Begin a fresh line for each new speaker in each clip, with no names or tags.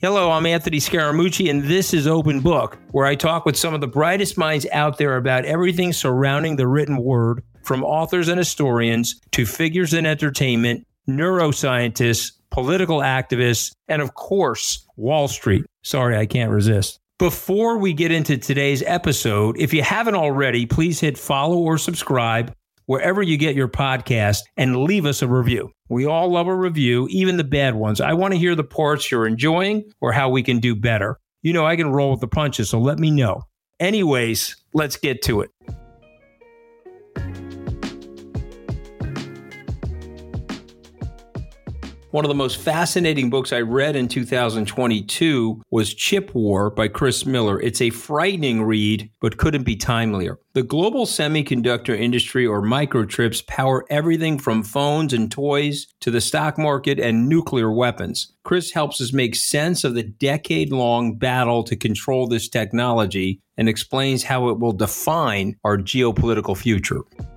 Hello, I'm Anthony Scaramucci, and this is Open Book, where I talk with some of the brightest minds out there about everything surrounding the written word, from authors and historians to figures in entertainment, neuroscientists, political activists, and of course, Wall Street. Sorry, I can't resist. Before we get into today's episode, if you haven't already, please hit follow or subscribe wherever you get your podcast and leave us a review. We all love a review, even the bad ones. I want to hear the parts you're enjoying or how we can do better. You know, I can roll with the punches, so let me know. Anyways, let's get to it. One of the most fascinating books I read in 2022 was Chip War by Chris Miller. It's a frightening read, but couldn't be timelier. The global semiconductor industry, or microchips, power everything from phones and toys to the stock market and nuclear weapons. Chris helps us make sense of the decade-long battle to control this technology and explains how it will define our geopolitical future.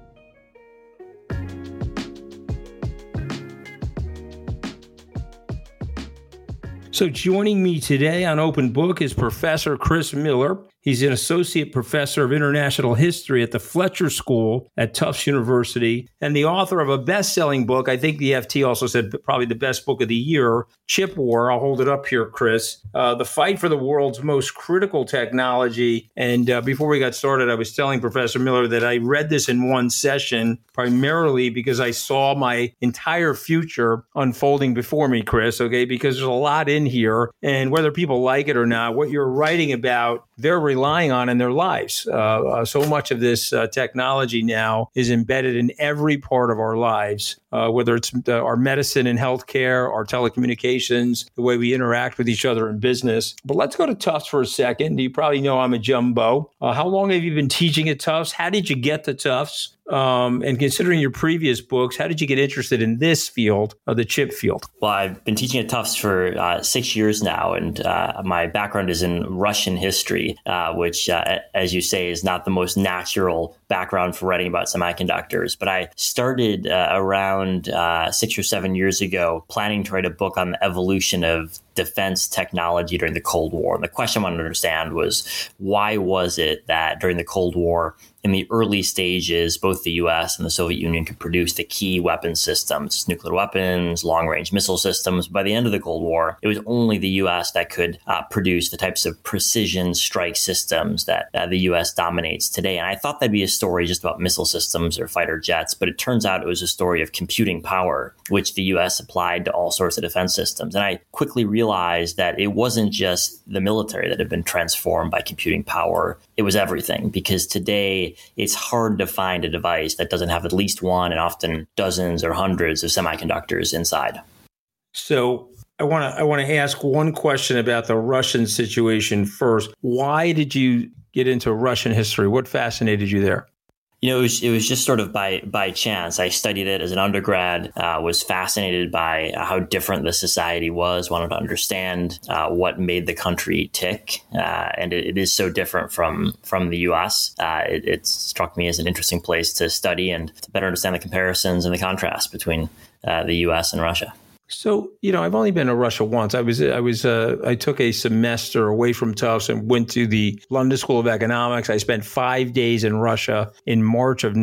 So joining me today on Open Book is Professor Chris Miller. He's an associate professor of international history at the Fletcher School at Tufts University and the author of a best-selling book. I think the FT also said probably the best book of the year, Chip War. I'll hold it up here, Chris. The fight for the world's most critical technology. And before we got started, I was telling Professor Miller that I read this in one session, primarily because I saw my entire future unfolding before me, Chris, okay? Because there's a lot in here. And whether people like it or not, what you're writing about, they're relying on in their lives. So much of this technology now is embedded in every part of our lives, whether it's our medicine and healthcare, our telecommunications, the way we interact with each other in business. But let's go to Tufts for a second. You probably know I'm a jumbo. How long have you been teaching at Tufts? How did you get to Tufts? And considering your previous books, how did you get interested in this field, the chip field?
Well, I've been teaching at Tufts for 6 years now, and my background is in Russian history, which, as you say, is not the most natural background for writing about semiconductors. But I started around 6 or 7 years ago planning to write a book on the evolution of defense technology during the Cold War. And the question I wanted to understand was, why was it that during the Cold War, in the early stages, both the U.S. and the Soviet Union could produce the key weapon systems, nuclear weapons, long-range missile systems. By the end of the Cold War, it was only the U.S. that could produce the types of precision strike systems that the U.S. dominates today. And I thought that'd be a story just about missile systems or fighter jets, but it turns out it was a story of computing power, which the U.S. applied to all sorts of defense systems. And I quickly realized that it wasn't just the military that had been transformed by computing power. It was everything, because today it's hard to find a device that doesn't have at least one and often dozens or hundreds of semiconductors inside.
So I want to ask one question about the Russian situation first. Why did you get into Russian history? What fascinated you there?
You know, it was just sort of by chance. I studied it as an undergrad, was fascinated by how different the society was, wanted to understand what made the country tick. And it is so different from the U.S. It struck me as an interesting place to study and to better understand the comparisons and the contrast between the U.S. and Russia.
So, you know, I've only been to Russia once. I took a semester away from Tufts and went to the London School of Economics. I spent 5 days in Russia in March of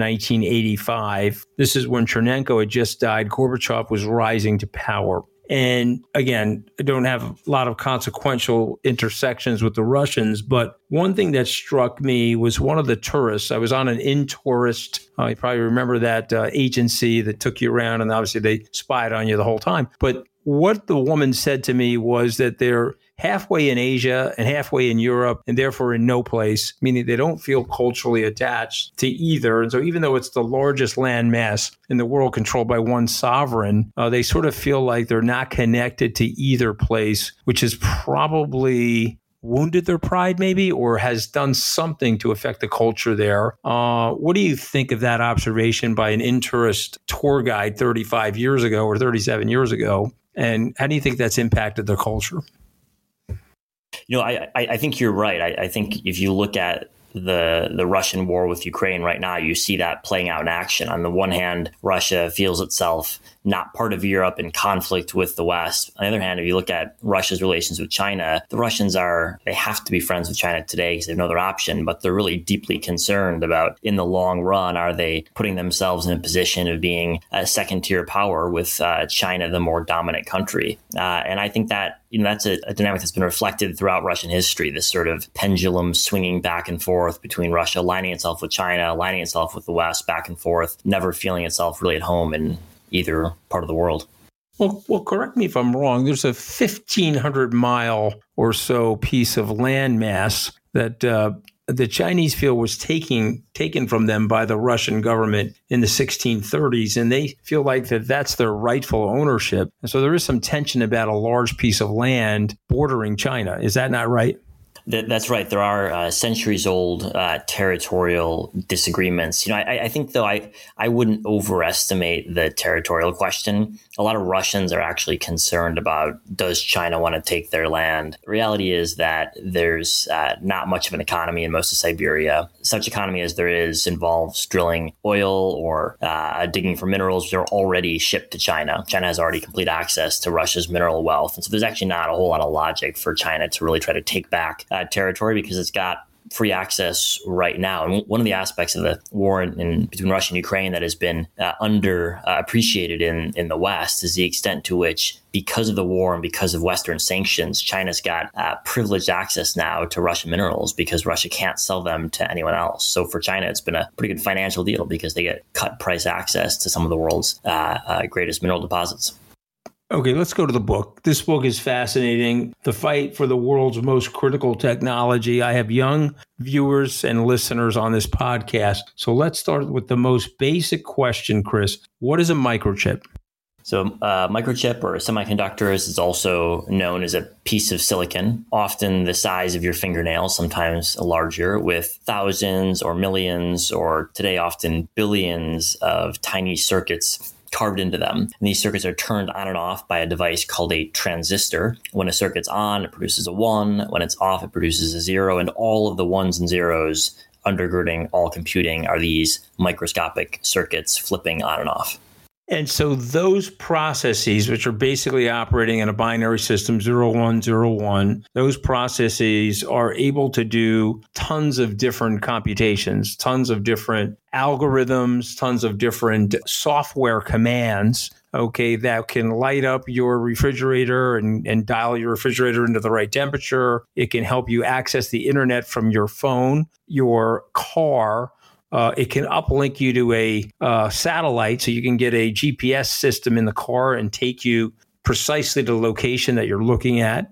1985. This is when Chernenko had just died. Gorbachev was rising to power. And again, I don't have a lot of consequential intersections with the Russians, but one thing that struck me was one of the tourists. I was on an in-tourist, you probably remember that agency that took you around, and obviously they spied on you the whole time. But what the woman said to me was that they're halfway in Asia and halfway in Europe, and therefore in no place, meaning they don't feel culturally attached to either. And so even though it's the largest land mass in the world controlled by one sovereign, they sort of feel like they're not connected to either place, which has probably wounded their pride maybe, or has done something to affect the culture there. What do you think of that observation by an in-tourist tour guide 35 years ago or 37 years ago? And how do you think that's impacted their culture?
You know, I think you're right. I think if you look at the Russian war with Ukraine right now, you see that playing out in action. On the one hand, Russia feels itself not part of Europe in conflict with the West. On the other hand, if you look at Russia's relations with China, the Russians they have to be friends with China today because they have no other option, but they're really deeply concerned about, in the long run, are they putting themselves in a position of being a second-tier power with China, the more dominant country. And I think that that's a dynamic that's been reflected throughout Russian history, this sort of pendulum swinging back and forth between Russia aligning itself with China, aligning itself with the West, back and forth, never feeling itself really at home in either part of the world.
Well, correct me if I'm wrong. There's a 1,500 mile or so piece of landmass that the Chinese feel was taken from them by the Russian government in the 1630s, and they feel like that's their rightful ownership. And so there is some tension about a large piece of land bordering China. Is that not right?
That's right. There are centuries-old territorial disagreements. I think, though, I wouldn't overestimate the territorial question. A lot of Russians are actually concerned about, does China want to take their land? The reality is that there's not much of an economy in most of Siberia. Such economy as there is involves drilling oil or digging for minerals that are already shipped to China. China has already complete access to Russia's mineral wealth. And so there's actually not a whole lot of logic for China to really try to take back territory because it's got free access right now. And one of the aspects of the war between Russia and Ukraine that has been underappreciated in the West is the extent to which, because of the war and because of Western sanctions, China's got privileged access now to Russian minerals because Russia can't sell them to anyone else. So for China, it's been a pretty good financial deal because they get cut price access to some of the world's greatest mineral deposits.
Okay, let's go to the book. This book is fascinating. The Fight for the World's Most Critical Technology. I have young viewers and listeners on this podcast. So let's start with the most basic question, Chris. What is a microchip?
So microchip or semiconductors is also known as a piece of silicon, often the size of your fingernail, sometimes larger, with thousands or millions or today often billions of tiny circuits carved into them. And these circuits are turned on and off by a device called a transistor. When a circuit's on, it produces a 1. When it's off, it produces a 0. And all of the ones and zeros undergirding all computing are these microscopic circuits flipping on and off.
And so those processes, which are basically operating in a binary system, 0, 1, 0, 1, those processes are able to do tons of different computations, tons of different algorithms, tons of different software commands, okay, that can light up your refrigerator and dial your refrigerator into the right temperature. It can help you access the internet from your phone, your car. It can uplink you to a satellite so you can get a GPS system in the car and take you precisely to the location that you're looking at.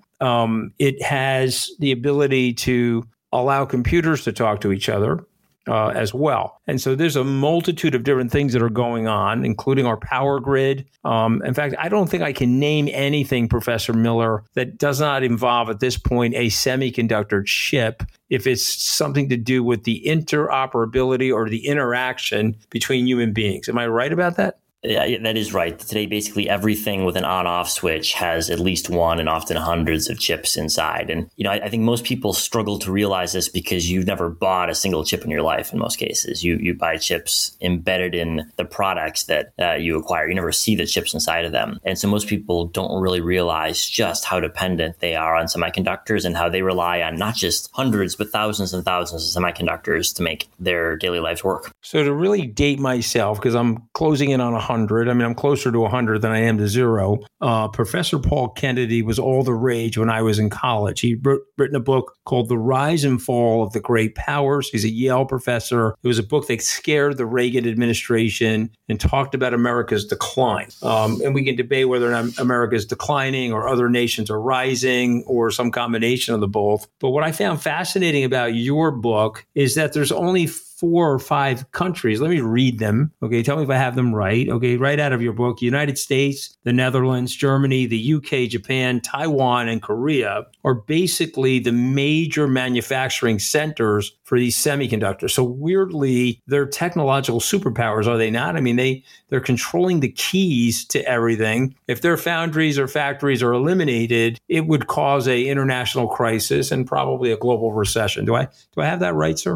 It has the ability to allow computers to talk to each other as well. And so there's a multitude of different things that are going on, including our power grid. In fact, I don't think I can name anything, Professor Miller, that does not involve at this point a semiconductor chip, if it's something to do with the interoperability or the interaction between human beings. Am I right about that?
Yeah, that is right. Today, basically everything with an on-off switch has at least one and often hundreds of chips inside. And, I think most people struggle to realize this because you've never bought a single chip in your life in most cases. You buy chips embedded in the products that you acquire. You never see the chips inside of them. And so most people don't really realize just how dependent they are on semiconductors and how they rely on not just hundreds, but thousands and thousands of semiconductors to make their daily lives work.
So to really date myself, because I'm closing in on 100, I'm closer to 100 than I am to 0. Professor Paul Kennedy was all the rage when I was in college. He written a book called The Rise and Fall of the Great Powers. He's a Yale professor. It was a book that scared the Reagan administration and talked about America's decline. And we can debate whether or not America is declining or other nations are rising or some combination of the both. But what I found fascinating about your book is that there's only 4 or 5 countries. Let me read them. Okay, tell me if I have them right. Okay, right out of your book: United States, the Netherlands, Germany, the UK, Japan, Taiwan, and Korea are basically the major manufacturing centers for these semiconductors. So weirdly, they're technological superpowers, are they not? I mean, they're controlling the keys to everything. If their foundries or factories are eliminated, it would cause an international crisis and probably a global recession. Do I have that right, sir?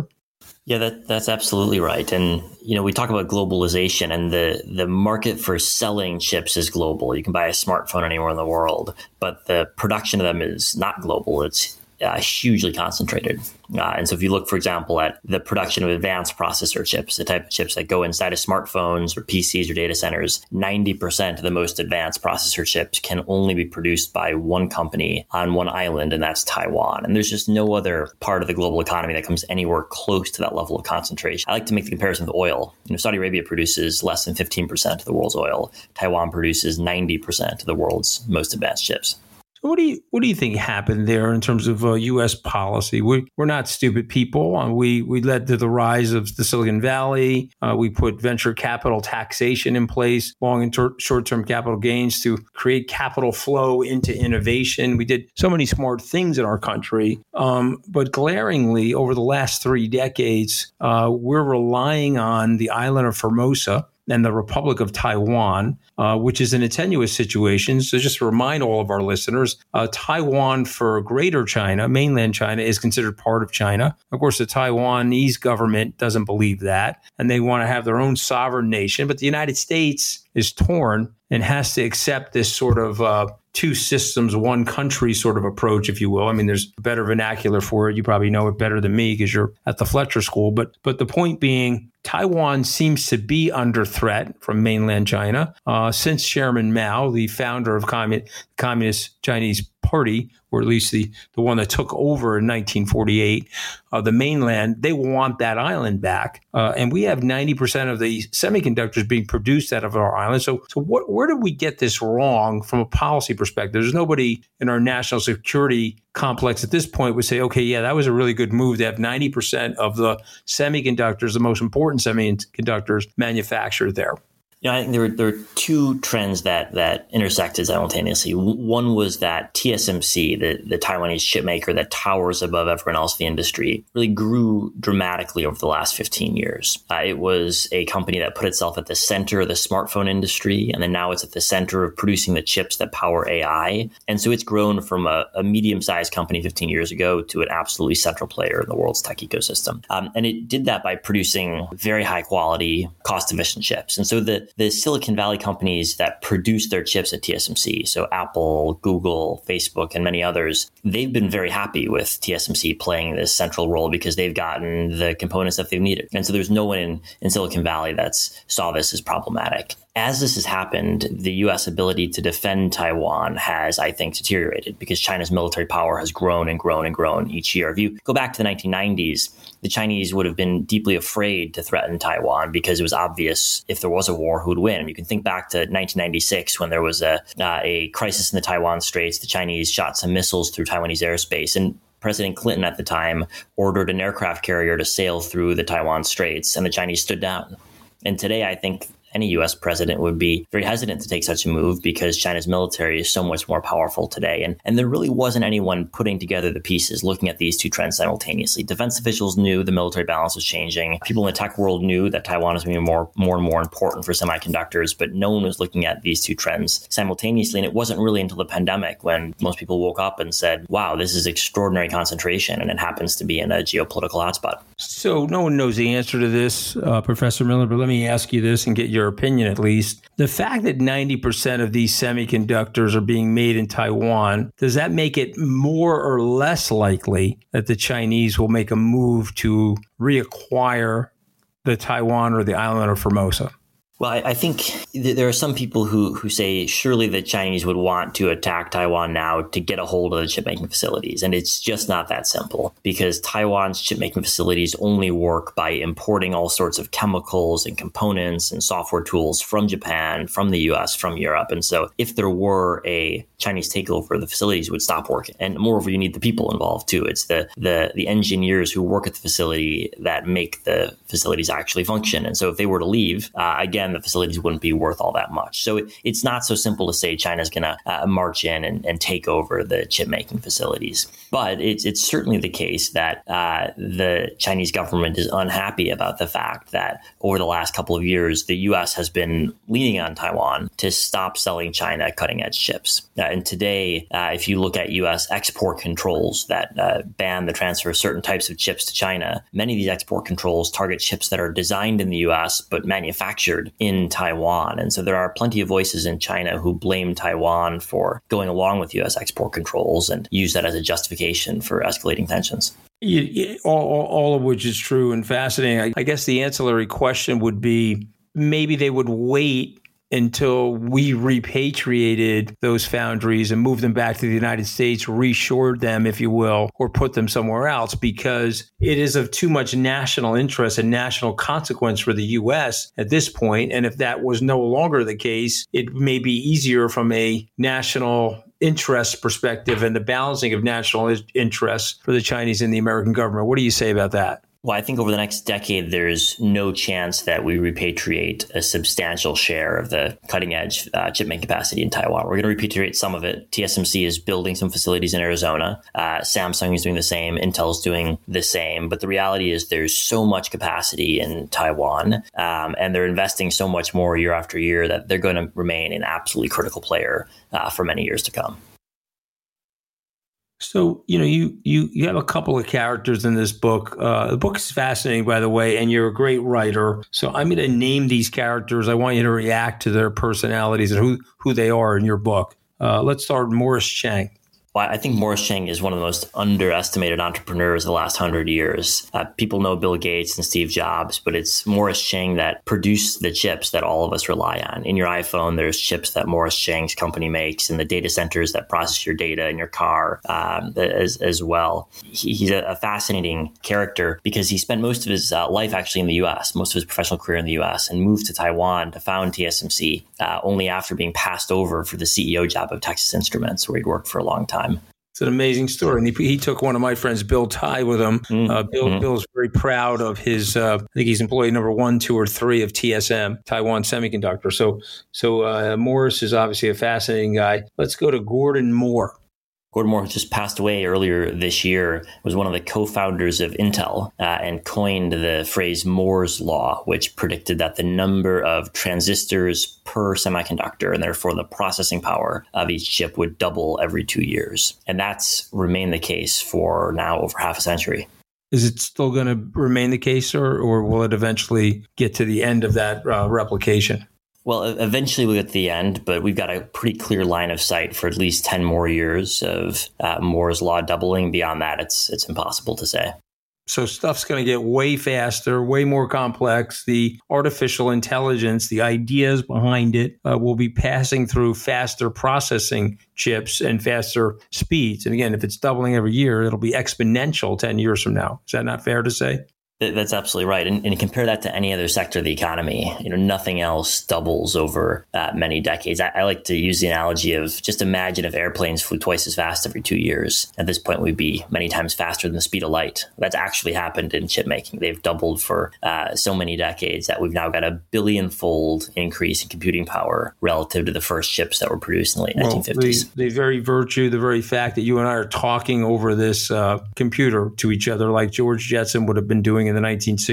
Yeah, that's absolutely right. And, we talk about globalization, and the market for selling chips is global. You can buy a smartphone anywhere in the world, but the production of them is not global. It's hugely concentrated. And so if you look, for example, at the production of advanced processor chips, the type of chips that go inside of smartphones or PCs or data centers, 90% of the most advanced processor chips can only be produced by one company on one island, and that's Taiwan. And there's just no other part of the global economy that comes anywhere close to that level of concentration. I like to make the comparison with oil. Saudi Arabia produces less than 15% of the world's oil. Taiwan produces 90% of the world's most advanced chips.
What do you think happened there in terms of U.S. policy? We're not stupid people. We led to the rise of the Silicon Valley. We put venture capital taxation in place, long and short-term capital gains to create capital flow into innovation. We did so many smart things in our country. But glaringly, over the last 3 decades, we're relying on the island of Formosa and the Republic of Taiwan, which is in a tenuous situation. So just to remind all of our listeners, Taiwan for Greater China, mainland China, is considered part of China. Of course, the Taiwanese government doesn't believe that, and they want to have their own sovereign nation. But the United States is torn and has to accept this sort of two systems, one country sort of approach, if you will. I mean, there's better vernacular for it. You probably know it better than me because you're at the Fletcher School. But the point being, Taiwan seems to be under threat from mainland China since Chairman Mao, the founder of Communist Chinese Party, or at least the one that took over in 1948, the mainland, they want that island back. And we have 90% of the semiconductors being produced out of our island. So where did we get this wrong from a policy perspective? There's nobody in our national security complex at this point would say, okay, yeah, that was a really good move to have 90% of the semiconductors, the most important semiconductors, manufactured there.
I think there were two trends that intersected simultaneously. One was that TSMC, the Taiwanese chipmaker that towers above everyone else in the industry, really grew dramatically over the last 15 years. It was a company that put itself at the center of the smartphone industry, and then now it's at the center of producing the chips that power AI. And so it's grown from a medium-sized company 15 years ago to an absolutely central player in the world's tech ecosystem. And it did that by producing very high-quality, cost-efficient chips. And so the Silicon Valley companies that produce their chips at TSMC, so Apple, Google, Facebook, and many others, they've been very happy with TSMC playing this central role because they've gotten the components that they've needed. And so there's no one in Silicon Valley that's saw this as problematic. As this has happened, the U.S. ability to defend Taiwan has, I think, deteriorated because China's military power has grown and grown and grown each year. If you go back to the 1990s, the Chinese would have been deeply afraid to threaten Taiwan because it was obvious if there was a war, who would win. And you can think back to 1996 when there was a crisis in the Taiwan Straits. The Chinese shot some missiles through Taiwanese airspace, and President Clinton at the time ordered an aircraft carrier to sail through the Taiwan Straits, and the Chinese stood down. And today, I think any U.S. president would be very hesitant to take such a move because China's military is so much more powerful today. And there really wasn't anyone putting together the pieces, looking at these two trends simultaneously. Defense officials knew the military balance was changing. People in the tech world knew that Taiwan was becoming more and more important for semiconductors, but no one was looking at these two trends simultaneously. And it wasn't really until the pandemic when most people woke up and said, wow, this is extraordinary concentration, and it happens to be in a geopolitical hotspot.
So no one knows the answer to this, Professor Miller, but let me ask you this and get your opinion at least. The fact that 90% of these semiconductors are being made in Taiwan, does that make it more or less likely that the Chinese will make a move to reacquire the Taiwan or the island of Formosa?
Well, I think there are some people who say surely the Chinese would want to attack Taiwan now to get a hold of the chipmaking facilities. And it's just not that simple because Taiwan's chipmaking facilities only work by importing all sorts of chemicals and components and software tools from Japan, from the US, from Europe. And so if there were a Chinese takeover, the facilities would stop working. And moreover, you need the people involved too. It's the engineers who work at the facility that make the facilities actually function. And so if they were to leave, again, again, the facilities wouldn't be worth all that much. So it's not so simple to say China's going to march in and take over the chip making facilities. But it's certainly the case that the Chinese government is unhappy about the fact that over the last couple of years, the U.S. has been leaning on Taiwan to stop selling China cutting edge chips. And today, if you look at U.S. export controls that ban the transfer of certain types of chips to China, many of these export controls target chips that are designed in the U.S. but manufactured in Taiwan. And so there are plenty of voices in China who blame Taiwan for going along with U.S. export controls and use that as a justification for escalating tensions.
All of which is true and fascinating. I guess the ancillary question would be maybe they would wait until we repatriated those foundries and moved them back to the United States, reshored them, if you will, or put them somewhere else, because it is of too much national interest and national consequence for the U.S. at this point. And if that was no longer the case, it may be easier from a national interest perspective and the balancing of national interests for the Chinese and the American government. What do you say about that?
Well, I think over the next decade, there's no chance that we repatriate a substantial share of the cutting edge chip making capacity in Taiwan. We're going to repatriate some of it. TSMC is building some facilities in Arizona. Samsung is doing the same. Intel's doing the same. But the reality is there's so much capacity in Taiwan, and they're investing so much more year after year that they're going to remain an absolutely critical player for many years to come.
So, you have a couple of characters in this book. The book is fascinating, by the way, and you're a great writer. So I'm going to name these characters. I want you to react to their personalities and who they are in your book. Let's start with Morris Chang.
Well, I think Morris Chang is one of the most underestimated entrepreneurs of the last 100 years. People know Bill Gates and Steve Jobs, but it's Morris Chang that produced the chips that all of us rely on. In your iPhone, there's chips that Morris Chang's company makes, and the data centers that process your data in your car as well. He's a fascinating character because he spent most of his life actually in the U.S., most of his professional career in the U.S., and moved to Taiwan to found TSMC only after being passed over for the CEO job of Texas Instruments, where he'd worked for a long time.
It's an amazing story. And he took one of my friends, Bill Tai, with him. Bill's very proud of his, I think he's employee number 1, 2, or 3 of TSM, Taiwan Semiconductor. So Morris is obviously a fascinating guy. Let's go to Gordon Moore.
Gordon Moore just passed away earlier this year, was one of the co-founders of Intel and coined the phrase Moore's Law, which predicted that the number of transistors per semiconductor and therefore the processing power of each chip would double every 2 years. And that's remained the case for now over half a century.
Is it still going to remain the case, or will it eventually get to the end of that replication?
Well, eventually we'll get to the end, but we've got a pretty clear line of sight for at least 10 more years of Moore's Law doubling. Beyond that, it's impossible to say.
So stuff's going to get way faster, way more complex. The artificial intelligence, the ideas behind it will be passing through faster processing chips and faster speeds. And again, if it's doubling every year, it'll be exponential 10 years from now. Is that not fair to say?
That's absolutely right. And compare that to any other sector of the economy. Nothing else doubles over many decades. I like to use the analogy of just imagine if airplanes flew twice as fast every 2 years. At this point, we'd be many times faster than the speed of light. That's actually happened in chip making. They've doubled for so many decades that we've now got a billion-fold increase in computing power relative to the first chips that were produced in the late 1950s.
The very virtue, the very fact that you and I are talking over this computer to each other like George Jetson would have been doing in the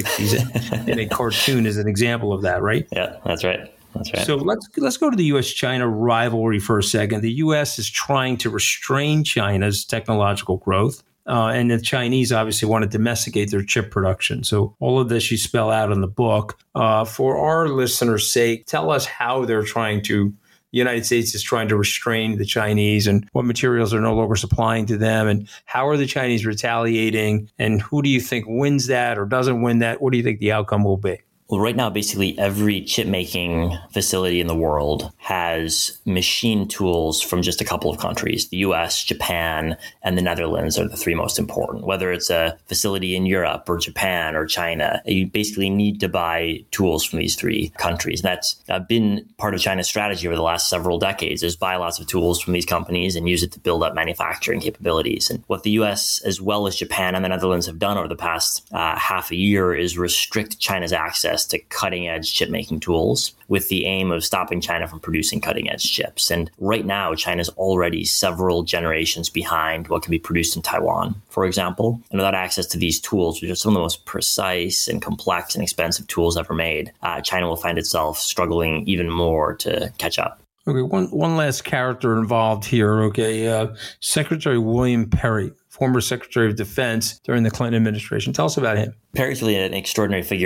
1960s in a cartoon is an example of that, right?
Yeah, that's right. That's right.
So let's go to the U.S.-China rivalry for a second. The U.S. is trying to restrain China's technological growth, and the Chinese obviously want to domesticate their chip production. So all of this you spell out in the book. For our listeners' sake, tell us how they're trying to the United States is trying to restrain the Chinese and what materials are no longer supplying to them. And how are the Chinese retaliating? And who do you think wins that or doesn't win that? What do you think the outcome will be?
Well, right now, basically every chip making facility in the world has machine tools from just a couple of countries. The US, Japan, and the Netherlands are the 3 most important. Whether it's a facility in Europe or Japan or China, you basically need to buy tools from these 3 countries. And that's been part of China's strategy over the last several decades, is buy lots of tools from these companies and use it to build up manufacturing capabilities. And what the US, as well as Japan and the Netherlands have done over the past half a year is restrict China's access access to cutting edge chip making tools with the aim of stopping China from producing cutting edge chips. And right now, China's already several generations behind what can be produced in Taiwan, for example. And without access to these tools, which are some of the most precise and complex and expensive tools ever made, China will find itself struggling even more to catch up.
Okay, one last character involved here. Okay, Secretary William Perry, former Secretary of Defense during the Clinton administration. Tell us about him.
Perry's really an extraordinary figure.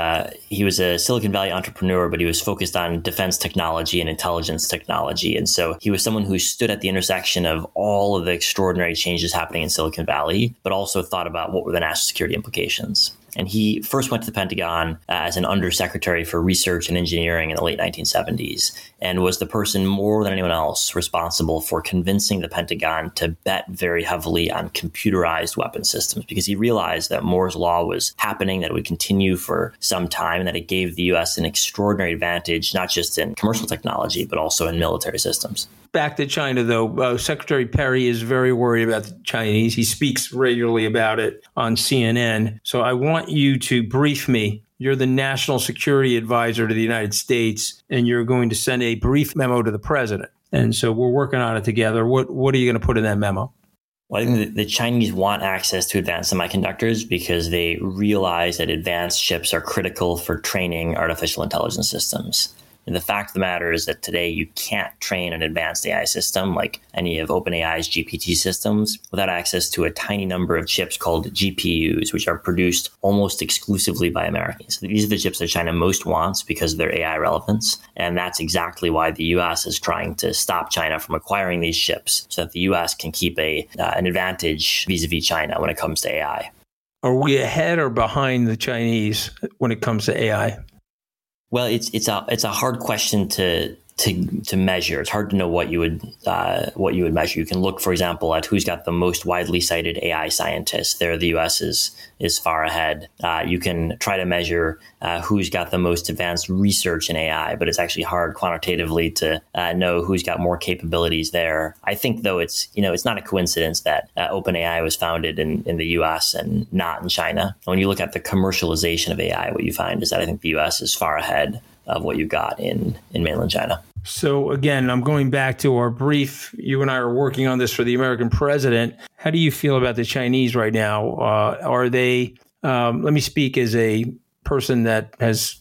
He was a Silicon Valley entrepreneur, but he was focused on defense technology and intelligence technology. And so he was someone who stood at the intersection of all of the extraordinary changes happening in Silicon Valley, but also thought about what were the national security implications. And he first went to the Pentagon as an undersecretary for research and engineering in the late 1970s and was the person more than anyone else responsible for convincing the Pentagon to bet very heavily on computerized weapon systems, because he realized that Moore's Law was happening, that it would continue for some time, and that it gave the U.S. an extraordinary advantage, not just in commercial technology, but also in military systems.
Back to China, though, Secretary Perry is very worried about the Chinese. He speaks regularly about it on CNN. So I want you to brief me. You're the National Security Advisor to the United States, and you're going to send a brief memo to the president. And so we're working on it together. What are you going to put in that memo?
Well, I think the Chinese want access to advanced semiconductors because they realize that advanced chips are critical for training artificial intelligence systems. And the fact of the matter is that today you can't train an advanced AI system like any of OpenAI's GPT systems without access to a tiny number of chips called GPUs, which are produced almost exclusively by Americans. These are the chips that China most wants because of their AI relevance. And that's exactly why the U.S. is trying to stop China from acquiring these chips so that the U.S. can keep an advantage vis-a-vis China when it comes to AI.
Are we ahead or behind the Chinese when it comes to AI?
Well, it's a hard question to measure. It's hard to know what you would measure. You can look, for example, at who's got the most widely cited AI scientists. There, the U.S. is far ahead. You can try to measure who's got the most advanced research in AI, but it's actually hard quantitatively to know who's got more capabilities there. I think, though, it's not a coincidence that OpenAI was founded in the U.S. and not in China. When you look at the commercialization of AI, what you find is that I think the U.S. is far ahead of what you got in mainland China.
So again, I'm going back to our brief. You and I are working on this for the American president. How do you feel about the Chinese right now? Are they, let me speak as a person that has,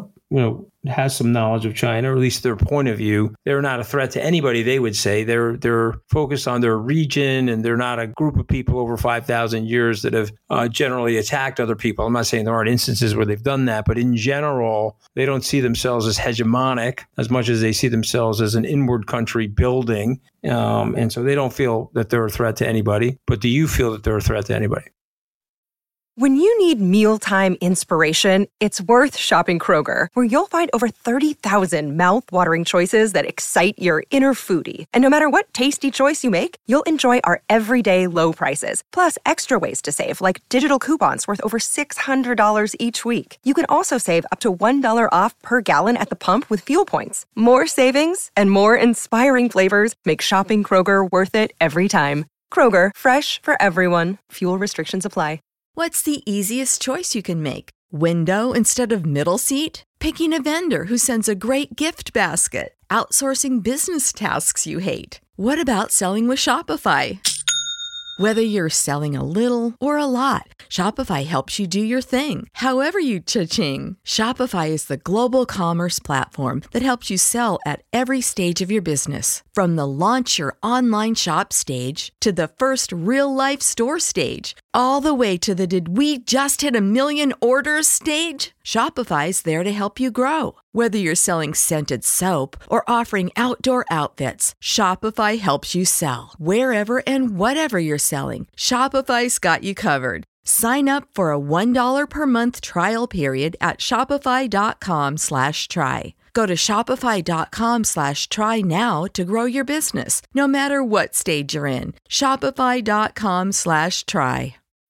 has some knowledge of China, or at least their point of view. They're not a threat to anybody, they would say. They're focused on their region, and they're not a group of people over 5,000 years that have generally attacked other people. I'm not saying there aren't instances where they've done that, but in general, they don't see themselves as hegemonic as much as they see themselves as an inward country building. And so they don't feel that they're a threat to anybody. But do you feel that they're a threat to anybody?
When you need mealtime inspiration, it's worth shopping Kroger, where you'll find over 30,000 mouth-watering choices that excite your inner foodie. And no matter what tasty choice you make, you'll enjoy our everyday low prices, plus extra ways to save, like digital coupons worth over $600 each week. You can also save up to $1 off per gallon at the pump with fuel points. More savings and more inspiring flavors make shopping Kroger worth it every time. Kroger, fresh for everyone. Fuel restrictions apply.
What's the easiest choice you can make? Window instead of middle seat? Picking a vendor who sends a great gift basket? Outsourcing business tasks you hate? What about selling with Shopify? Whether you're selling a little or a lot, Shopify helps you do your thing, however you cha-ching. Shopify is the global commerce platform that helps you sell at every stage of your business. From the launch your online shop stage to the first real-life store stage, all the way to the did we just hit 1 million orders stage. Shopify's there to help you grow. Whether you're selling scented soap or offering outdoor outfits, Shopify helps you sell. Wherever and whatever you're selling, Shopify's got you covered. Sign up for a $1 per month trial period at shopify.com/try. Go to shopify.com/try now to grow your business, no matter what stage you're in. Shopify.com/try.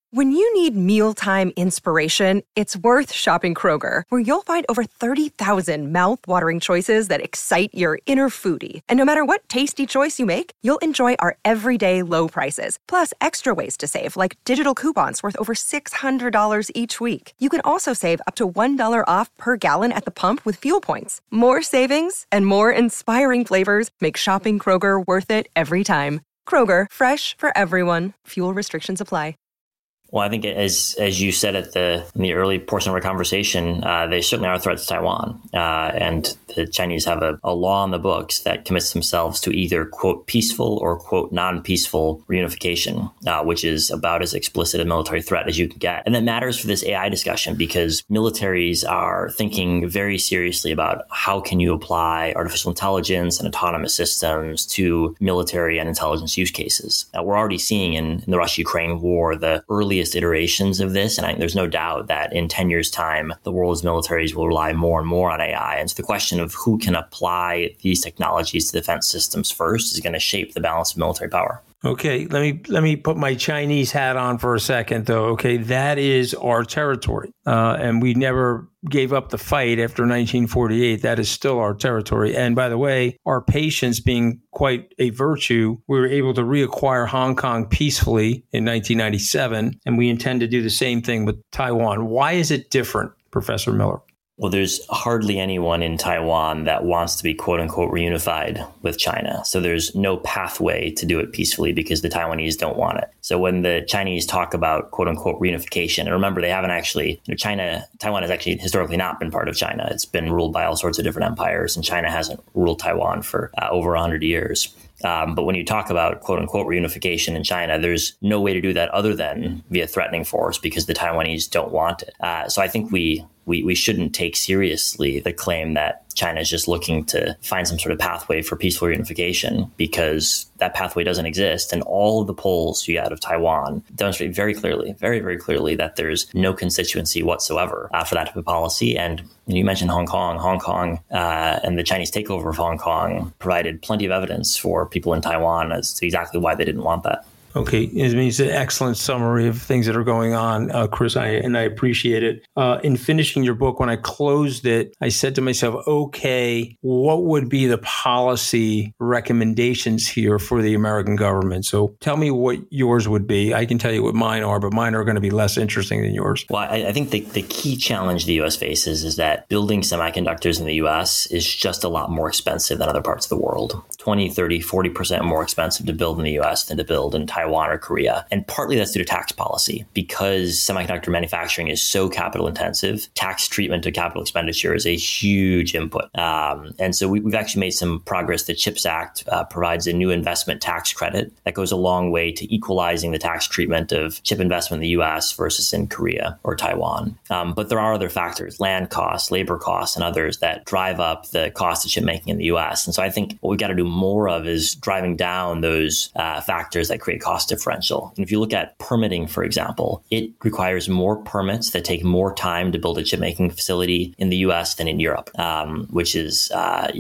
When you need mealtime inspiration, it's worth shopping Kroger, where you'll find over 30,000 mouth-watering choices that excite your inner foodie. And no matter what tasty choice you make, you'll enjoy our everyday low prices, plus extra ways to save, like digital coupons worth over $600 each week. You can also save up to $1 off per gallon at the pump with fuel points. More savings and more inspiring flavors make shopping Kroger worth it every time. Kroger, fresh for everyone. Fuel restrictions apply.
Well, I think as you said in the early portion of our conversation, they certainly are a threat to Taiwan. And the Chinese have a law in the books that commits themselves to either, quote, peaceful or, quote, non-peaceful reunification, which is about as explicit a military threat as you can get. And that matters for this AI discussion because militaries are thinking very seriously about how can you apply artificial intelligence and autonomous systems to military and intelligence use cases. We're already seeing in the Russia-Ukraine war the earliest iterations of this. And I think there's no doubt that in 10 years' time, the world's militaries will rely more and more on AI. And so the question of who can apply these technologies to defense systems first is going to shape the balance of military power.
Okay, let me put my Chinese hat on for a second, though. Okay, that is our territory, and we never gave up the fight after 1948. That is still our territory. And by the way, our patience being quite a virtue, we were able to reacquire Hong Kong peacefully in 1997, and we intend to do the same thing with Taiwan. Why is it different, Professor Miller?
Well, there's hardly anyone in Taiwan that wants to be, quote unquote, reunified with China. So there's no pathway to do it peacefully because the Taiwanese don't want it. So when the Chinese talk about, quote unquote, reunification, and remember, they haven't actually, Taiwan has actually historically not been part of China. It's been ruled by all sorts of different empires, and China hasn't ruled Taiwan for over 100 years. But when you talk about, quote unquote, reunification in China, there's no way to do that other than via threatening force because the Taiwanese don't want it. So I think we shouldn't take seriously the claim that China is just looking to find some sort of pathway for peaceful reunification because that pathway doesn't exist. And all of the polls you get out of Taiwan demonstrate very clearly, very, very clearly that there's no constituency whatsoever for that type of policy. And you mentioned Hong Kong and the Chinese takeover of Hong Kong provided plenty of evidence for people in Taiwan as to exactly why they didn't want that.
Okay, it means an excellent summary of things that are going on, Chris, and I appreciate it. In finishing your book, when I closed it, I said to myself, okay, what would be the policy recommendations here for the American government? So tell me what yours would be. I can tell you what mine are, but mine are going to be less interesting than yours.
Well, I think the key challenge the U.S. faces is that building semiconductors in the U.S. is just a lot more expensive than other parts of the world. 20, 30, 40% more expensive to build in the U.S. than to build in Taiwan or Korea. And partly that's due to tax policy. Because semiconductor manufacturing is so capital intensive, tax treatment of capital expenditure is a huge input. And so we've actually made some progress. The CHIPS Act provides a new investment tax credit that goes a long way to equalizing the tax treatment of chip investment in the U.S. versus in Korea or Taiwan. But there are other factors, land costs, labor costs, and others that drive up the cost of chip making in the U.S. And so I think what we've got to do more of is driving down those factors that create cost differential. And if you look at permitting, for example, it requires more permits that take more time to build a chip making facility in the U.S. than in Europe, which is,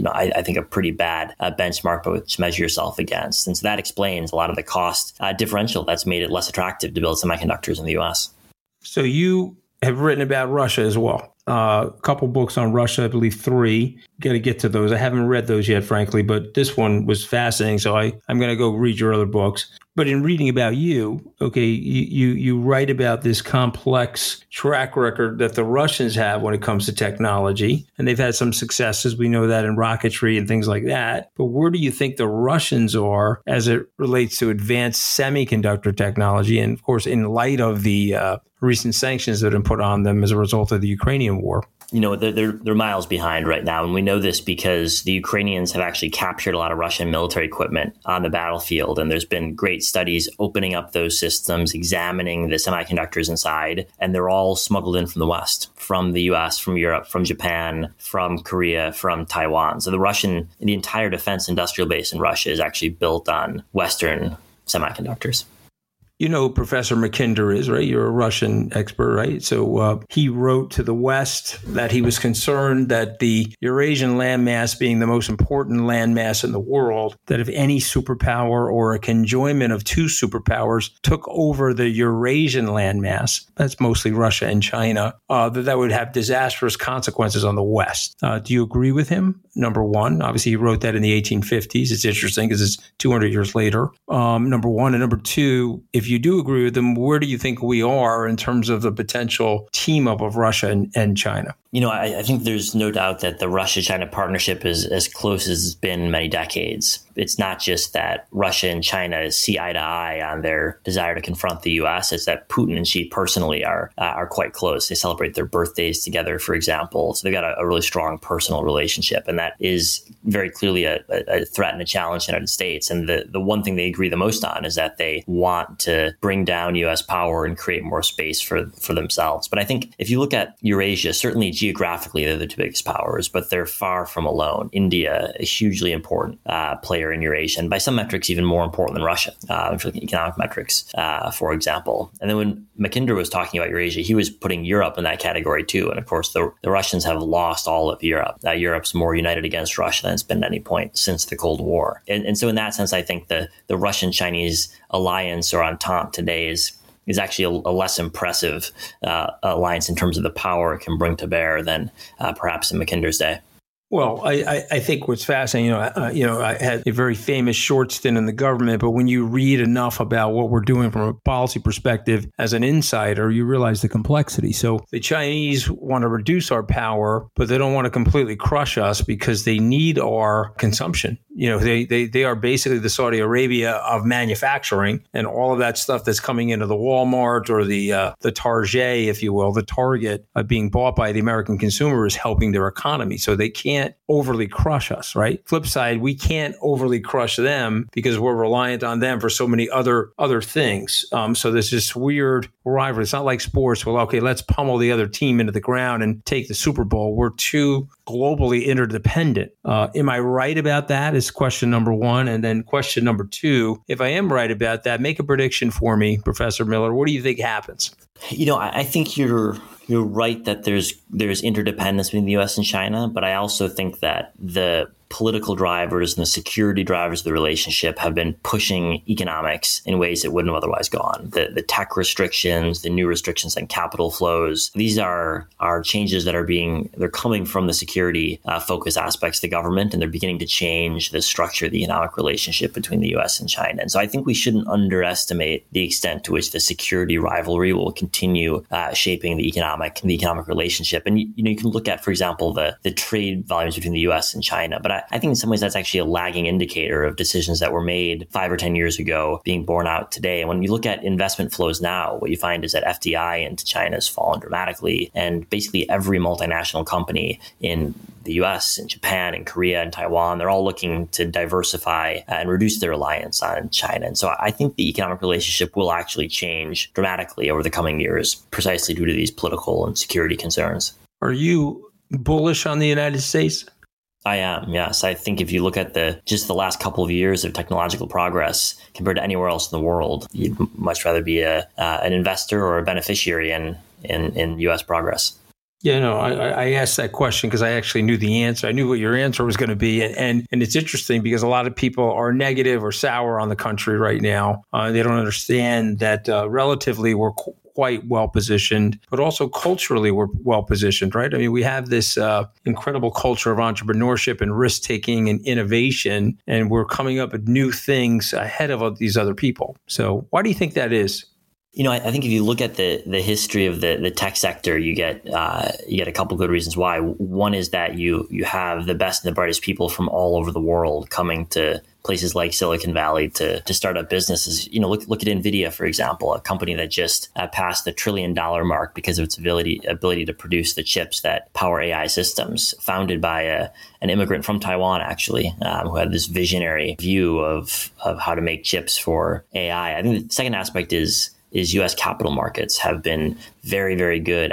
I think a pretty bad benchmark by which to measure yourself against. And so that explains a lot of the cost differential that's made it less attractive to build semiconductors in the U.S.
So you have written about Russia as well. A couple books on Russia, I believe 3. Got to get to those. I haven't read those yet, frankly, but this one was fascinating. So I'm going to go read your other books. But in reading about you, okay, you write about this complex track record that the Russians have when it comes to technology. And they've had some successes. We know that in rocketry and things like that. But where do you think the Russians are as it relates to advanced semiconductor technology? And of course, in light of the recent sanctions that have been put on them as a result of the Ukrainian war.
They're miles behind right now. And we know this because the Ukrainians have actually captured a lot of Russian military equipment on the battlefield. And there's been great studies opening up those systems, examining the semiconductors inside. And they're all smuggled in from the West, from the US, from Europe, from Japan, from Korea, from Taiwan. So the entire defense industrial base in Russia is actually built on Western semiconductors.
You know who Professor Mackinder is, right? You're a Russian expert, right? So he wrote to the West that he was concerned that the Eurasian landmass being the most important landmass in the world, that if any superpower or a conjoinment of two superpowers took over the Eurasian landmass, that's mostly Russia and China, that would have disastrous consequences on the West. Do you agree with him? Number one, obviously he wrote that in the 1850s. It's interesting because it's 200 years later. Number one. And number two, if you do agree with them, where do you think we are in terms of the potential team up of Russia and China?
You know, I think there's no doubt that the Russia-China partnership is as close as it's been in many decades. It's not just that Russia and China see eye to eye on their desire to confront the U.S. It's that Putin and Xi personally are quite close. They celebrate their birthdays together, for example. So they've got a really strong personal relationship. And that is very clearly a threat and a challenge to the United States. And the one thing they agree the most on is that they want to bring down U.S. power and create more space for themselves. But I think if you look at Eurasia, certainly geographically, they're the two biggest powers, but they're far from alone. India, a hugely important player in Eurasia, and by some metrics, even more important than Russia, if you look at economic metrics, for example. And then when Mackinder was talking about Eurasia, he was putting Europe in that category too. And of course, the Russians have lost all of Europe. Europe's more united against Russia than it's been at any point since the Cold War. And so in that sense, I think the Russian-Chinese alliance or entente today is actually a less impressive alliance in terms of the power it can bring to bear than perhaps in Mackinder's day.
Well, I think what's fascinating, I had a very famous short stint in the government, but when you read enough about what we're doing from a policy perspective as an insider, you realize the complexity. So the Chinese want to reduce our power, but they don't want to completely crush us because they need our consumption. You know, they are basically the Saudi Arabia of manufacturing, and all of that stuff that's coming into the Walmart or the Target, if you will, the Target being bought by the American consumer is helping their economy. So they can't overly crush us, right? Flip side, we can't overly crush them because we're reliant on them for so many other things. So there's this weird rivalry. It's not like sports. Well, okay, let's pummel the other team into the ground and take the Super Bowl. We're too globally interdependent. Am I right about that is question number one. And then question number two, if I am right about that, make a prediction for me, Professor Miller. What do you think happens?
You know, I think you're right that there's interdependence between the U.S. and China, but I also think that the political drivers and the security drivers of the relationship have been pushing economics in ways that wouldn't have otherwise gone. The tech restrictions, the new restrictions on capital flows, these are changes that they're coming from the security focus aspects of the government, and they're beginning to change the structure of the economic relationship between the U.S. and China. And so I think we shouldn't underestimate the extent to which the security rivalry will continue shaping the economic relationship. And you can look at, for example, the trade volumes between the U.S. and China, but I think in some ways that's actually a lagging indicator of decisions that were made 5 or 10 years ago being borne out today. And when you look at investment flows now, what you find is that FDI into China has fallen dramatically. And basically every multinational company in the US and Japan and Korea and Taiwan, they're all looking to diversify and reduce their reliance on China. And so I think the economic relationship will actually change dramatically over the coming years, precisely due to these political and security concerns.
Are you bullish on the United States?
I am, yes. I think if you look at just the last couple of years of technological progress compared to anywhere else in the world, you'd much rather be an investor or a beneficiary in U.S. progress.
Yeah, no, I asked that question because I actually knew the answer. I knew what your answer was going to be. And it's interesting because a lot of people are negative or sour on the country right now. They don't understand that relatively we're quite well positioned, but also culturally we're well positioned, right? I mean, we have this incredible culture of entrepreneurship and risk taking and innovation, and we're coming up with new things ahead of these other people. So why do you think that is?
You know, I think if you look at the history of the tech sector, you get a couple good reasons why. One is that you have the best and the brightest people from all over the world coming to places like Silicon Valley to start up businesses. You know, look at NVIDIA, for example, a company that just passed the $1 trillion mark because of its ability to produce the chips that power AI systems, founded by an immigrant from Taiwan, actually, who had this visionary view of how to make chips for AI. I think the second aspect is U.S. capital markets have been very, very good at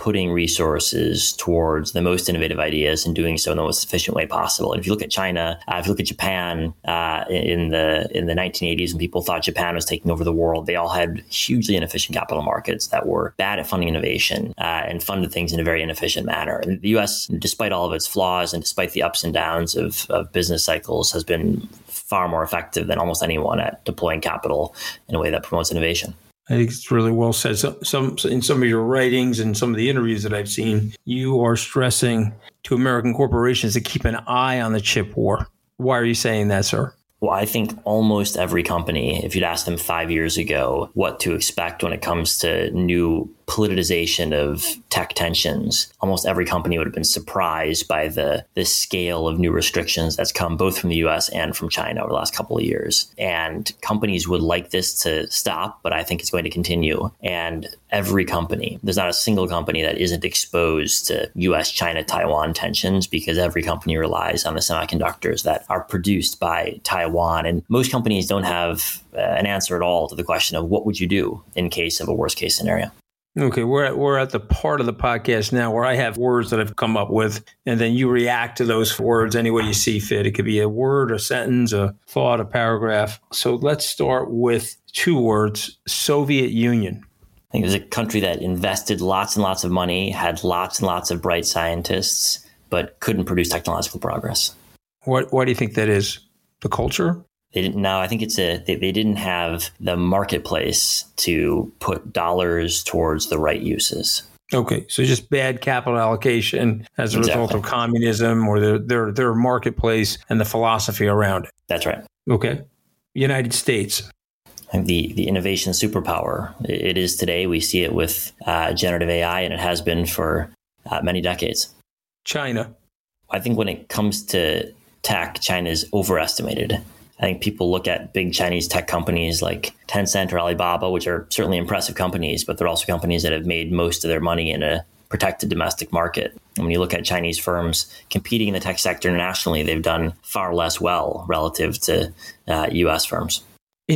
putting resources towards the most innovative ideas and doing so in the most efficient way possible. And if you look at China, if you look at Japan in the 1980s, when people thought Japan was taking over the world, they all had hugely inefficient capital markets that were bad at funding innovation and funded things in a very inefficient manner. And the U.S., despite all of its flaws and despite the ups and downs of business cycles, has been far more effective than almost anyone at deploying capital in a way that promotes innovation.
I think it's really well said. Some in some of your writings and some of the interviews that I've seen, you are stressing to American corporations to keep an eye on the chip war. Why are you saying that, sir?
Well, I think almost every company, if you'd asked them 5 years ago what to expect when it comes to new politicization of tech tensions, almost every company would have been surprised by the scale of new restrictions that's come both from the US and from China over the last couple of years. And companies would like this to stop, but I think it's going to continue. And every company, there's not a single company that isn't exposed to US, China, Taiwan tensions, because every company relies on the semiconductors that are produced by Taiwan. And most companies don't have an answer at all to the question of what would you do in case of a worst case scenario.
Okay, we're at the part of the podcast now where I have words that I've come up with, and then you react to those words any way you see fit. It could be a word, a sentence, a thought, a paragraph. So let's start with two words: Soviet Union.
I think it was a country that invested lots and lots of money, had lots and lots of bright scientists, but couldn't produce technological progress.
Why do you think that is? The culture?
They didn't. No, I think it's they didn't have the marketplace to put dollars towards the right uses.
Okay, so just bad capital allocation as a result of communism or their marketplace and the philosophy around it.
That's right.
Okay, United States.
And the innovation superpower it is today. We see it with generative AI, and it has been for many decades.
China.
I think when it comes to tech, China is overestimated. I think people look at big Chinese tech companies like Tencent or Alibaba, which are certainly impressive companies, but they're also companies that have made most of their money in a protected domestic market. And when you look at Chinese firms competing in the tech sector internationally, they've done far less well relative to U.S. firms.
In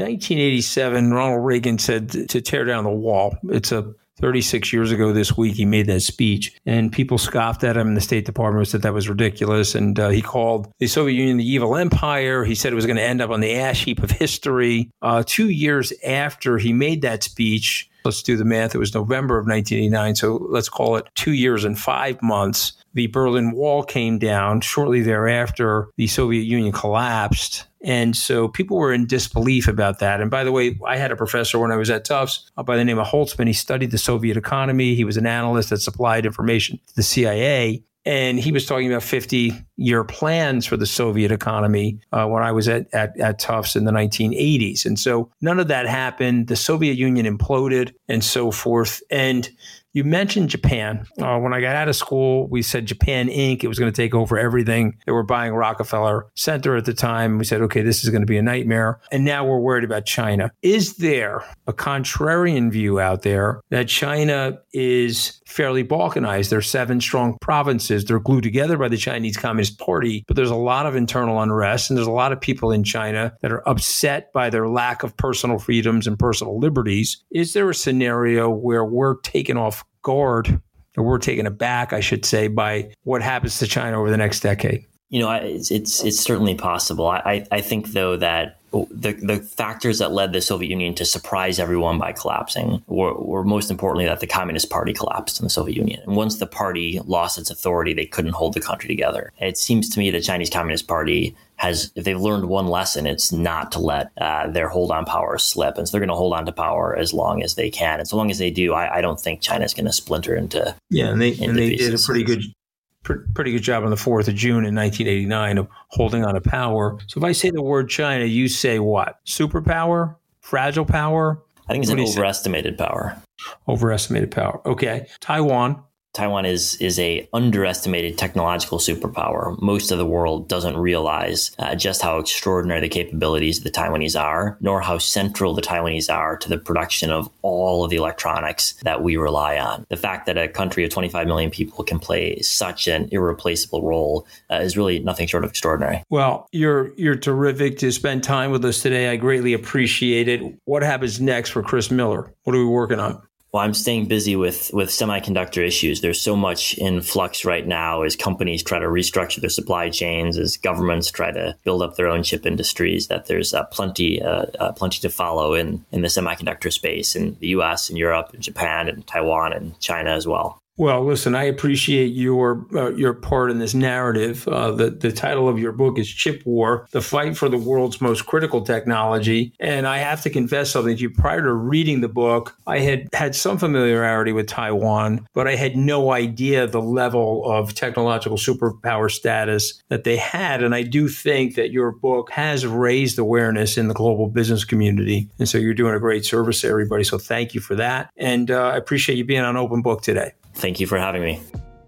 1987, Ronald Reagan said to tear down the wall. It's 36 years ago this week, he made that speech, and people scoffed at him. The State Department said that was ridiculous. And he called the Soviet Union the evil empire. He said it was going to end up on the ash heap of history. 2 years after he made that speech, let's do the math, it was November of 1989. So let's call it 2 years and 5 months. The Berlin Wall came down. Shortly thereafter, the Soviet Union collapsed. And so people were in disbelief about that. And by the way, I had a professor when I was at Tufts by the name of Holtzman. He studied the Soviet economy. He was an analyst that supplied information to the CIA. And he was talking about 50-year plans for the Soviet economy when I was at Tufts in the 1980s. And so none of that happened. The Soviet Union imploded and so forth. And you mentioned Japan. When I got out of school, we said Japan Inc. It was going to take over everything. They were buying Rockefeller Center at the time. We said, okay, this is going to be a nightmare. And now we're worried about China. Is there a contrarian view out there that China is fairly balkanized? There are 7 strong provinces. They're glued together by the Chinese Communist Party, but there's a lot of internal unrest, and there's a lot of people in China that are upset by their lack of personal freedoms and personal liberties. Is there a scenario where we're taken off guard, or we're taken aback, I should say, by what happens to China over the next decade?
You know, it's certainly possible. I think, though, that the factors that led the Soviet Union to surprise everyone by collapsing were most importantly that the Communist Party collapsed in the Soviet Union. And once the party lost its authority, they couldn't hold the country together. It seems to me the Chinese Communist Party has, if they've learned one lesson, it's not to let their hold on power slip. And so they're going to hold on to power as long as they can. And so long as they do, I don't think China's going to splinter into
they
pieces.
did a pretty good job on the 4th of June in 1989 of holding on to power. So if I say the word China, you say what? Superpower? Fragile power?
I think it's an overestimated power.
Overestimated power. Okay. Taiwan.
Taiwan is a underestimated technological superpower. Most of the world doesn't realize just how extraordinary the capabilities of the Taiwanese are, nor how central the Taiwanese are to the production of all of the electronics that we rely on. The fact that a country of 25 million people can play such an irreplaceable role is really nothing short of extraordinary.
Well, you're terrific to spend time with us today. I greatly appreciate it. What happens next for Chris Miller? What are we working on?
Well, I'm staying busy with semiconductor issues. There's so much in flux right now as companies try to restructure their supply chains, as governments try to build up their own chip industries, that there's plenty to follow in the semiconductor space in the U.S. and Europe and Japan and Taiwan and China as well.
Well, listen, I appreciate your part in this narrative. The title of your book is Chip War, The Fight for the World's Most Critical Technology. And I have to confess something to you. Prior to reading the book, I had some familiarity with Taiwan, but I had no idea the level of technological superpower status that they had. And I do think that your book has raised awareness in the global business community. And so you're doing a great service to everybody. So thank you for that. And I appreciate you being on Open Book today.
Thank you for having me.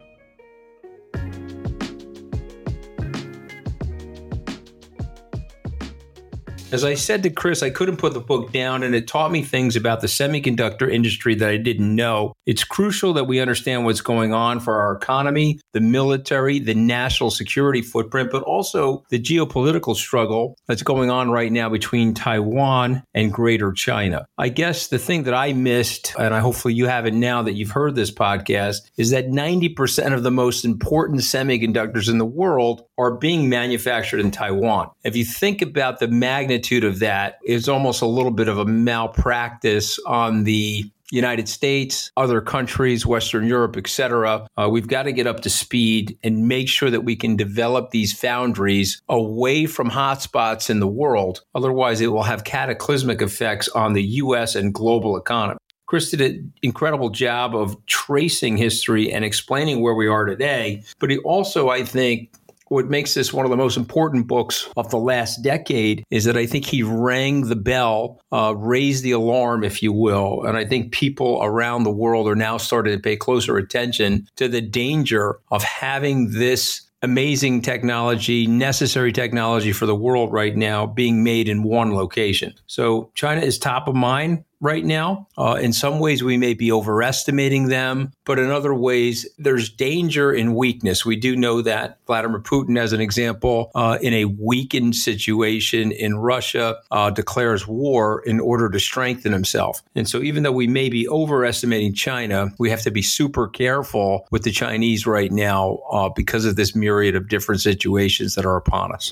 As I said to Chris, I couldn't put the book down, and it taught me things about the semiconductor industry that I didn't know. It's crucial that we understand what's going on for our economy, the military, the national security footprint, but also the geopolitical struggle that's going on right now between Taiwan and Greater China. I guess the thing that I missed, and hopefully you have it now that you've heard this podcast, is that 90% of the most important semiconductors in the world are being manufactured in Taiwan. If you think about the magnitude of that, it's almost a little bit of a malpractice on the United States, other countries, Western Europe, et cetera. We've got to get up to speed and make sure that we can develop these foundries away from hotspots in the world. Otherwise, it will have cataclysmic effects on the U.S. and global economy. Chris did an incredible job of tracing history and explaining where we are today. But he also, I think, what makes this one of the most important books of the last decade is that I think he rang the bell, raised the alarm, if you will. And I think people around the world are now starting to pay closer attention to the danger of having this amazing technology, necessary technology for the world right now being made in one location. So China is top of mind right now. In some ways, we may be overestimating them, but in other ways, there's danger in weakness. We do know that Vladimir Putin, as an example, in a weakened situation in Russia, declares war in order to strengthen himself. And so even though we may be overestimating China, we have to be super careful with the Chinese right now because of this myriad of different situations that are upon us.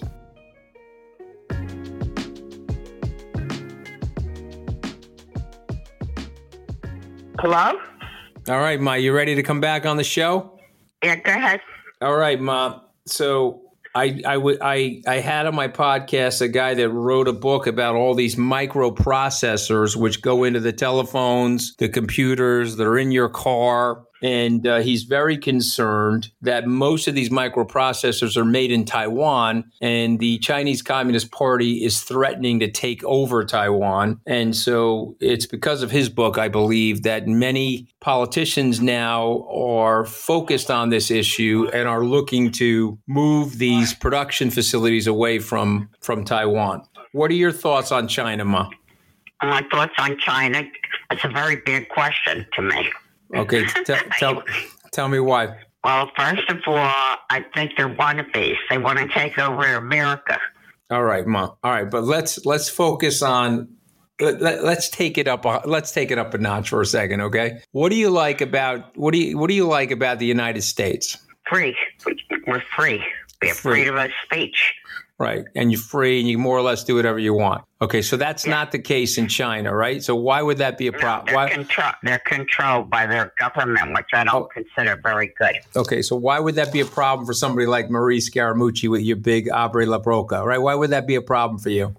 Hello?
All right, Ma, you ready to come back on the show?
Yeah, go ahead.
All right, Ma. So I had on my podcast a guy that wrote a book about all these microprocessors which go into the telephones, the computers that are in your car. And he's very concerned that most of these microprocessors are made in Taiwan, and the Chinese Communist Party is threatening to take over Taiwan. And so it's because of his book, I believe, that many politicians now are focused on this issue and are looking to move these production facilities away from Taiwan. What are your thoughts on China, Ma?
My thoughts on China, it's a very big question to me.
Okay, tell me why.
Well, first of all, I think they're wannabes. They want to take over America.
All right, Ma. All right, but let's focus on. Let's take it up. Let's take it up a notch for a second, okay? What do you like about what do you like about the United States?
Free. We're free. We have freedom of speech.
Right. And you're free and you more or less do whatever you want. Okay. So that's not the case in China, right? So why would that be a problem?
They're controlled by their government, which I don't consider very good.
Okay. So why would that be a problem for somebody like Marie Scaramucci with your big Abre La Broca, right? Why would that be a problem for you?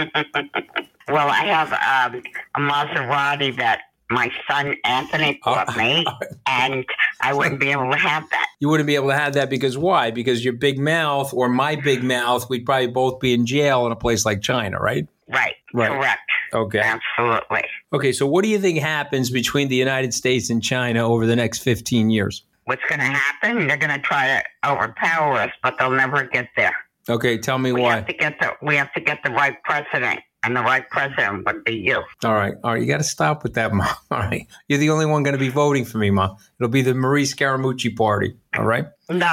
Well, I have a Maserati that my son Anthony bought me, and I wouldn't be able to have that.
You wouldn't be able to have that because why? Because your big mouth or my big mouth, we'd probably both be in jail in a place like China, right?
Right. Correct.
Okay.
Absolutely.
Okay, so what do you think happens between the United States and China over the next 15 years?
What's going to happen? They're going to try to overpower us, but they'll never get there.
Okay, tell me why.
We have to get the right president. And the right president would be you.
All right. You got to stop with that, Ma. All right. You're the only one going to be voting for me, Ma. It'll be the Marie Scaramucci party. All right?
No.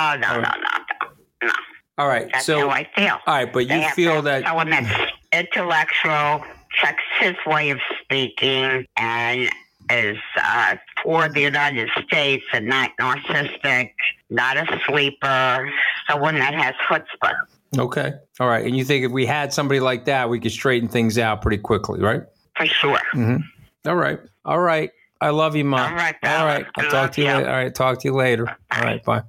All right.
That's how I feel.
All right, but you feel that
someone that's intellectual, checks his way of speaking, and is for the United States and not narcissistic, not a sleeper, someone that has chutzpah.
Okay. All right. And you think if we had somebody like that, we could straighten things out pretty quickly, right?
For sure.
Mm-hmm. All right. All right. I love you, Mom.
All right.
All right. I'll talk to you later. All right. Talk to you later. All right. Bye.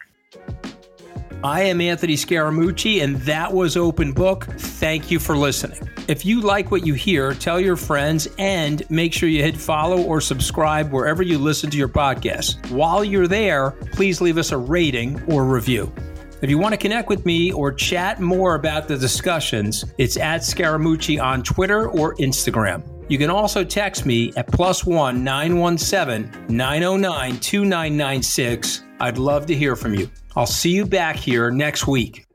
I am Anthony Scaramucci, and that was Open Book. Thank you for listening. If you like what you hear, tell your friends and make sure you hit follow or subscribe wherever you listen to your podcast. While you're there, please leave us a rating or review. If you want to connect with me or chat more about the discussions, it's at Scaramucci on Twitter or Instagram. You can also text me at +1 917 909 2996. I'd love to hear from you. I'll see you back here next week.